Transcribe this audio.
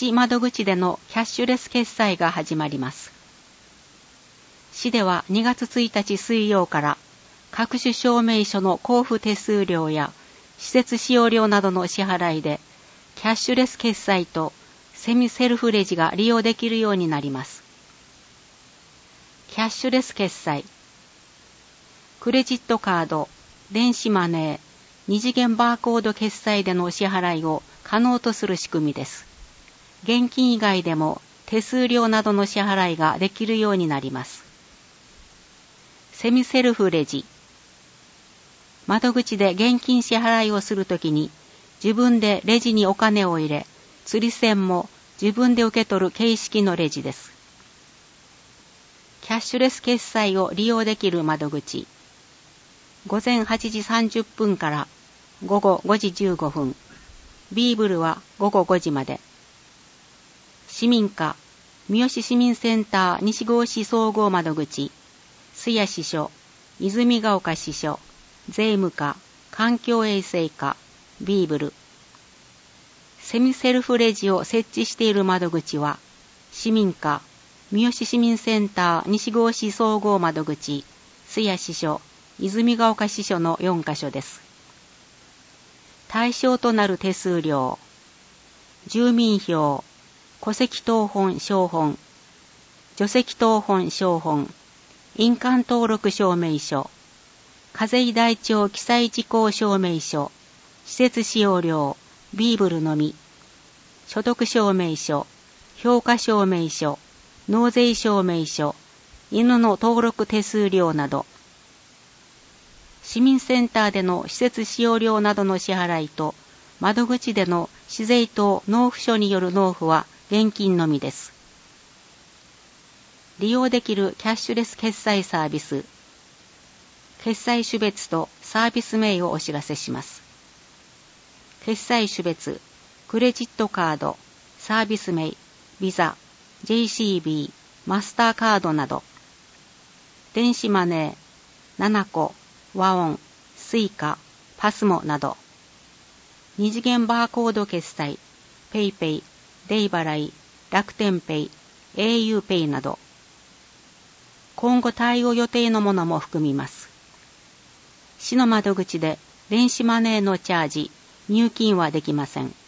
市窓口でのキャッシュレス決済が始まります。市では2月1日水曜から各種証明書の交付手数料や施設使用料などの支払いでキャッシュレス決済とセミセルフレジが利用できるようになります。キャッシュレス決済、クレジットカード、電子マネー、二次元バーコード決済での支払いを可能とする仕組みです。現金以外でも手数料などの支払いができるようになります。セミセルフレジ、窓口で現金支払いをするときに自分でレジにお金を入れ、釣り銭も自分で受け取る形式のレジです。キャッシュレス決済を利用できる窓口、午前8時30分から午後5時15分、ビーブルは午後5時まで。市民課、三好市民センター西郷市総合窓口、須谷支所、泉ヶ丘支所、税務課、環境衛生課、ビーブル。セミセルフレジを設置している窓口は、市民課、三好市民センター西郷市総合窓口、須谷支所、泉ヶ丘支所の4カ所です。対象となる手数料、住民票、戸籍謄本証本、除籍謄本証本、印鑑登録証明書、課税台帳記載事項証明書、施設使用料、ビーブルのみ、所得証明書、評価証明書、納税証明書、犬の登録手数料など、市民センターでの施設使用料などの支払いと、窓口での市税等納付書による納付は現金のみです。利用できるキャッシュレス決済サービス、決済種別とサービス名をお知らせします。決済種別、クレジットカード、サービス名、ビザ、JCB、マスターカードなど。電子マネー、7個、和音、スイカ、パスモなど。二次元バーコード決済、ペイペイ、デイ払い、楽天ペイ、au ペイなど。今後対応予定のものも含みます。市の窓口で電子マネーのチャージ、入金はできません。